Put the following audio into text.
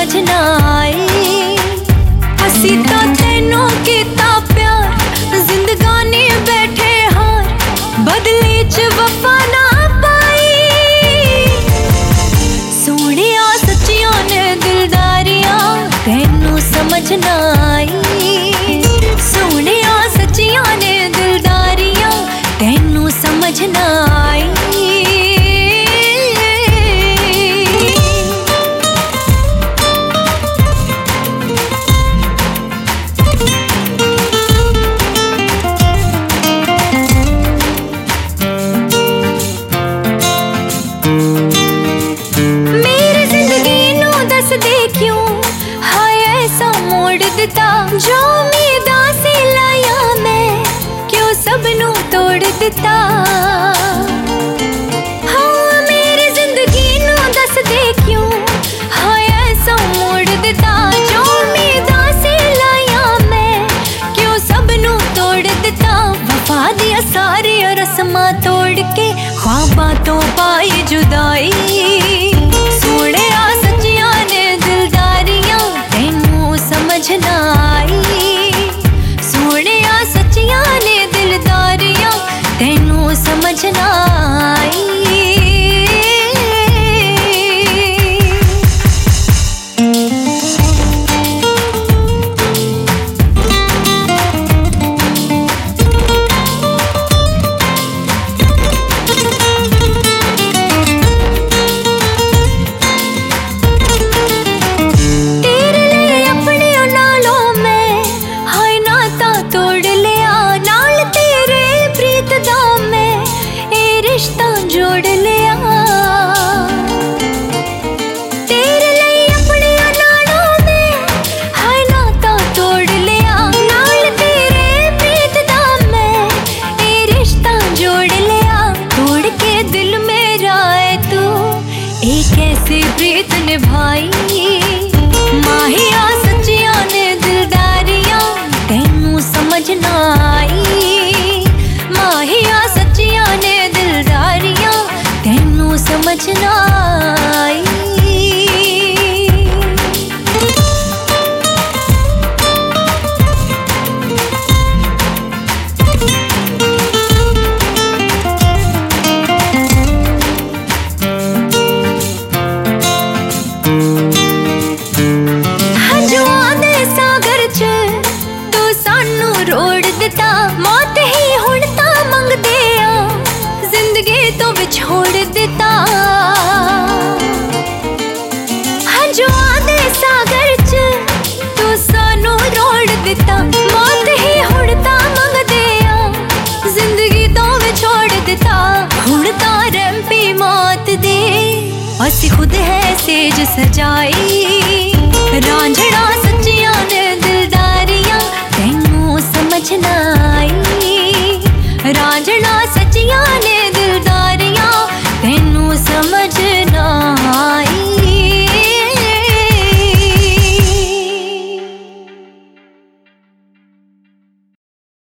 समझ ना आई। असी तो तेनों कीता प्यार, जिंदगानी बैठे हार, बदले च वफा ना पाई। सोहणिया सच्चियां ने दिलदारियां, तेनू समझ ना आई। सोहणिया सच्चियां ने दिलदारियां, तेनू समझ ना आई। क्यों हाय ऐसा मोड़ दिता, जो उम्मीदां सी लाया मैं, क्यों सबनू तोड़ दिता। हाँ मेरी जिंदगी नू दस दे क्यों हाय ऐसा मोड़ दिता, जो उम्मीदां सी लाया मैं, क्यों सबनू तोड़ दिता। वफा दिया सारी रस्मां तोड़ के, ख्वाबां तो पाई जुदाई। सोहणिया समझ ना आई। सोहणिया सच्चियां ने दिलदारियां, तेनू समझ ना आई। जोड़ लिया तेरे लिए अपने नालों में, हाय नाता तोड़ लिया। नाल तेरे प्रीत दा मैं ए रिश्ता जोड़ लिया। तोड़ के दिल मेरा है तू, एक कैसे प्रीत निभाई। माहिया सच्चियां ने दिलदारियां, तेनू समझ ना आई। माहिया सच्चियां ने दिलदारियां, तेनू समझ ना आई। हंजुआं दे सागर च तू सानू रोड़ दिता, मौत ही हुण तां मंगदे आ, जिंदगी तो विछोड़ दिता। हंजुआं दे सागर च तू सानू रोड़ दिता, मौत ही हुण तां मंगदे आ, जिंदगी तो विछोड़ दिता। हुण तां रैंपी मौत दे, असी खुद है सेज सजाई। रांझड़ा सच्चियां ने दिलदारियां, तेनू समझ ना